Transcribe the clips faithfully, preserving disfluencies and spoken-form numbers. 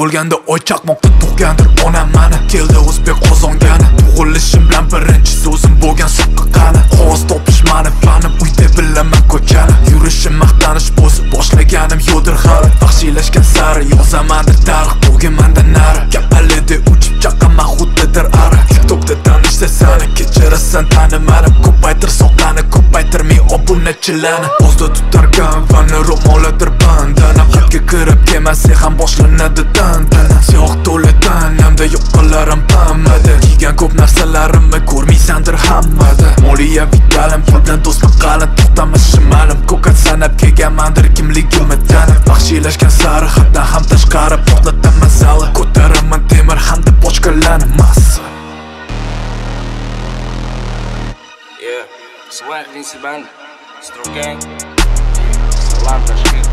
to'lganda oy chaqmoqda tug'gandir onam mani. Keldi o'zbek qozongani, tug'ilishim bilan birinchi so'zim bo'lgan soqqa qani. Qog'oz topish mani fanim, uyda bilaman ko'chani. Yurishim maqtanish bo'lsa boshlaganim yo'dir hali. Vahshiylashgan sari yozamandir tarix, bugun manda nari. Kapalida uchib chaqaman xuddidir ari. TikTokda tanishsa sani, kechirasan tanimanim. Ko'paytir soqani, ko'paytir men obunachilarni. O'zda tutarkan vani ro'moladir bandana. Xatga kirib kelmasa ham boshlanadi tantana. Siyoh to'la tanamda yo'qqalarim pammada. Kiygan ko'p narsalarimni ko'rmaysandir hammada. Moliyaviy ta'lim, pul bilan do'stman qalin, to'xtamas shimalim. Ko'kat sanab kelganmandir kimligimni tanib. Vahshiylashgan sari haddan ham tashqari portlataman zali. Ko'taraman temir hamda bochkalarni massa. Yeah, Swag Vinci Band, Stro Gang, Salam Tashkent.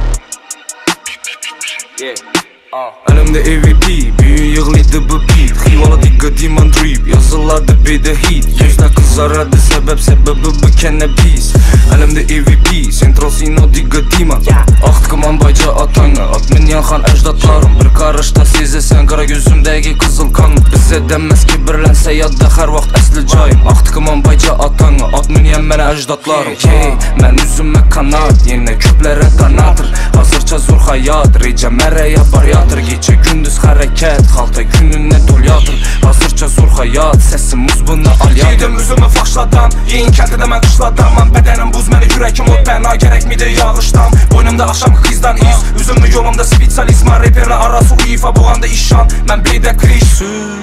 Yeah, uh. Elimde E V P, büyün yığılıydı bu beat. Xivala digga diamond drip, yazılardı bir de hit. Yüzden kızaradı sebep sebebi bu cannabis. Elimde E V P, Central Sino digga diamond. Ahtıkıman bayca atanga, at minyan xan ecdatlarım. Bir karışta sezesen kara gözümdeki kızıl kan. Bize denmez ki birlense ya da her vakt asli cayım. Ahtıkıman bayca atanga, at minyan mene ecdatlarım. Hey, men üzümme kanat, yine köplere kanatır. Hazırca zor hayat, reca mereye bar yatır. Gece gündüz hareket, halta gününe dol yatır. Hazırca zor hayat, sesim muz bunu al yatır. Giydim üzümü faxşladan, yiyin kentide mən qışladan. Man bedenim buz, məni yürekim ot, bana gerek miydi yağıştan. Boynumda akşamki kızdan iz, üzümü yolumda spesialist. Man reperle arası uyifa, boğanda işan, mən beyde kriz.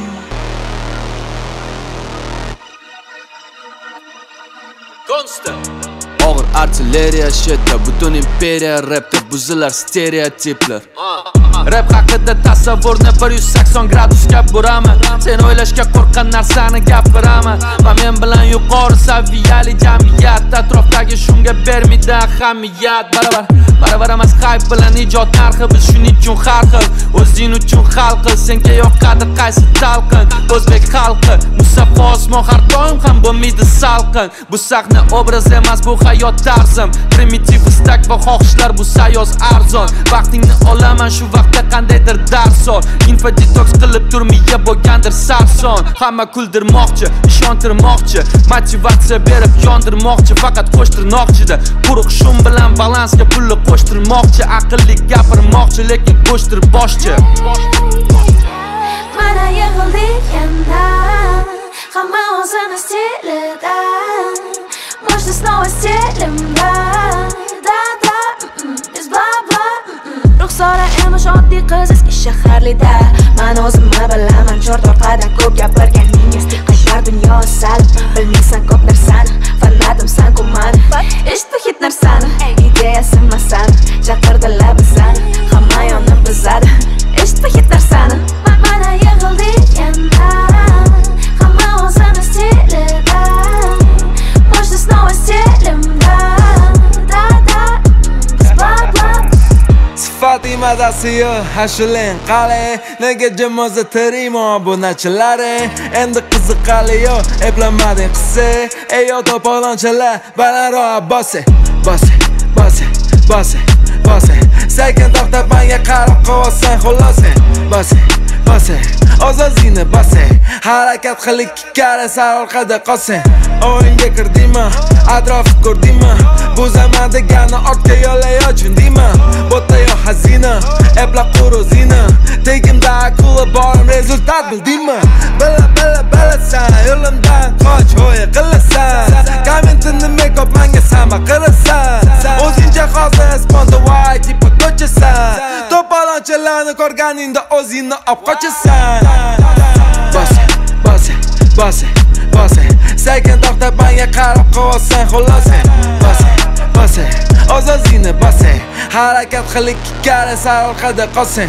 Constant Ağır artilleriya shitda, butun imperiya rapda buzilar stereotiplar. Rap haqida tasavvurni bir yuz sakson gradusga buraman. Sen o'ylashga qo'rqqan narsani gapiraman. Va men bilan yuqori saviyali jamiyat atrofdagi shunga bermaydi ahamiyat. Barabar barabar emas hype bilan ijod narxi, biz shuning uchun har xil. O'zing uchun hal qil, senga yoqadi qaysi talqin. O'zbek xalqi musaffo osmon har doim ham bo'lmaydi salqin. Bu sahna obraz emas, bu hayot tarzim. Primitiv istak va xohishlar, bu sayoz arzon. Vaqtingni olaman shu vaqtda qandaydir dars ol. Info detox qilib turmiya bo'lgandir sarson. Hamma kuldirmoqchi, ishontirmoqchi, motivatsiya berib yondirmoqchi, faqat qo'shtirmoqchida. Quruq shum bilan balansga pulni qo'shtirmoqchi, aqlli gapirmoqchi, lekin qo'shtir boshchi. Mana yig'ildik yana, hamma o'zini stilidan. Можно снова стелим, да, да, да, без бла-бла. Ruxsora emish oddiy qiz eski shaharlida. Men o'zimni bilaman, chort orqada ko'p gapirganing eski qaytar dunyo sal. Bilmaysan ko'p narsani, fanatimsan ku mani. Eshitma hit narsani, ideyasimasan. Chaqirdilar bizani, hamma yonib bizadi. Eshitma hit narsani, mana yig'ildik yana, hamma o'zini stilida. Можно снова стелим, да, да, да, без бла-бла. Sifati madasiyo hashiling qale. Nega jamoza terimo obunachilari. Endi qiziqali yo, eplamading qisse. Eyo to'polonchilar, balandroq bosse, bosse, bosse, bosse, bosse. Sekin to'xtab menga qarab qo'ysan xulose. Bosse, bosse, o'zingni bosse. Harakat qil ikki karra sal orqada qolsin. O'yinga kirdingmi? Atrof ko'rdingmi? Bu zamon degani ortga yo'lay ochundingmi? Bo'ta yo xazina, eplab quruzina. Tegimda akula borim, rezultat bildingmi? Bila bila bilasan, yo'limdan qoch, o'yi qilasan. Kommentimni make-up menga sama qilasan. O'zingcha hozir esponda voy tipa ko'chasan. To'polonchilarni ko'rganingda o'zingni olib qochasan. Bosse, bosse, bosse, bosse. Sekin to'xtab menga qarab qo'ysan xulose. Bosse, bosse, o'zingni bosse. Harakat qil ikki karra sal orqada qolsin.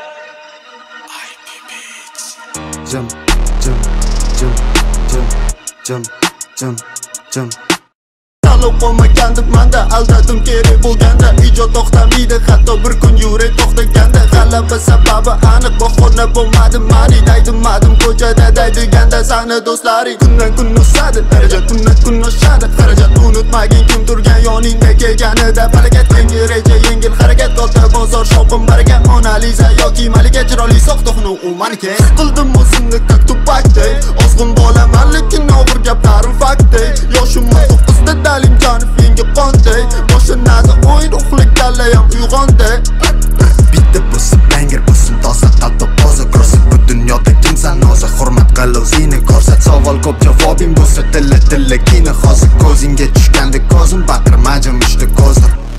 Jump, jump, jump, jump, jump, jump, jump. qolib qolmagandim manda aldadim kerak bo'lganda ijod to'xtamaydi hatto bir kun yurak to'xtaganda g'alaba sababi aniq bahona bo'lmadi mani daydimadim ko'chada daydiganda sani do'stlaring kundan kun o'sadi darajat kundan kun oshadi xarajat unutmagin kim turgan yoningga kelganida barakat yangi reja yengil harakat katta bozor shopim barakat Mona Lisa yoki malika chiroyli soxtoxnu u manken qildim o'zimni как tupakday ozg'in bolaman lekin og'ir gaplarim faktday yoshim to'qqizda dalim jonif yengi qonday boshlanadi o'yin uxlik dalayam uyg'onday bitta bo'lsin banger bo'lsin toza talto poza ko'rsat bu dunyoda kimsan noza hurmat qil o'zingni ko'rsat savol ko'p javobing bo'lsa tilla tilla kina hozir ko'zingga tushganda ko'zim baqirma jim ishda ko'zlar